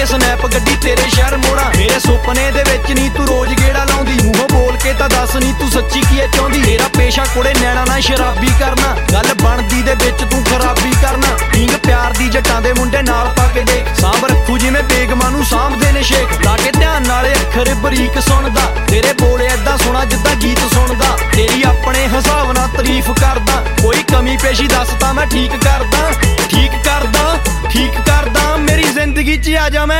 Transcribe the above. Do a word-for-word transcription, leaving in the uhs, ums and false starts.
snap ਗੱਡੀ ਤੇਰੇ ਸ਼ਹਿਰ ਮੋੜਾ ਮੇਰੇ ਸੁਪਨੇ ਦੇ ਵਿੱਚ ਨਹੀਂ ਤੂੰ ਰੋਜ਼ ਗੇੜਾ ਲਾਉਂਦੀ ਮੂੰਹੋਂ ਬੋਲ ਕੇ ਤਾਂ ਦੱਸ ਨਹੀਂ ਤੂੰ ਸੱਚੀ ਕੀ ਚਾਹੁੰਦੀ ਤੇਰਾ ਪੇਸ਼ਾ ਕੁੜੇ ਨੈਣਾ ਨਾਲ ਸ਼ਰਾਬੀ ਕਰਨਾ ਗੱਲ ਬਣਦੀ ਦੇ ਵਿੱਚ ਤੂੰ ਖਰਾਬੀ ਕਰਨਾ ਢੀਂਗ ਪਿਆਰ ਦੀ ਜੱਟਾਂ ਦੇ ਮੁੰਡੇ ਨਾਲ ਪਾ ਕੇ ਦੇ ਸਾਂਭ ਰੱਖੂ ਜਿਵੇਂ ਬੇਗਮਾਂ ਨੂੰ ਸਾਂਭਦੇ ਨੇ ਸ਼ੇਖ ਲਾ ਕੇ ਧਿਆਨ ਨਾਲ ਅੱਖਰ ਬਰੀਕ ਸੁਣਦਾ ਤੇਰੇ ਬੋਲ ਏਦਾਂ ਸੋਹਣਾ ਜਿੱਦਾਂ ਗੀਤ ਸੁਣਦਾ ਤੇਰੀ ਆਪਣੇ ਹਿਸਾਬ ਨਾਲ ਤਾਰੀਫ ਕਰਦਾ ਕੋਈ ਕਮੀ ਪੇਸ਼ੀ ਦੱਸ ਤਾਂ ਮੈਂ ਠੀਕ ਕਰਦਾ ਠੀਕ ਕਰਦਾ ਠੀਕ ਕਰਦਾ ਮੇਰੀ ਜ਼ਿੰਦਗੀ 'ਚ ਆ ਜਾ ਮੈਂ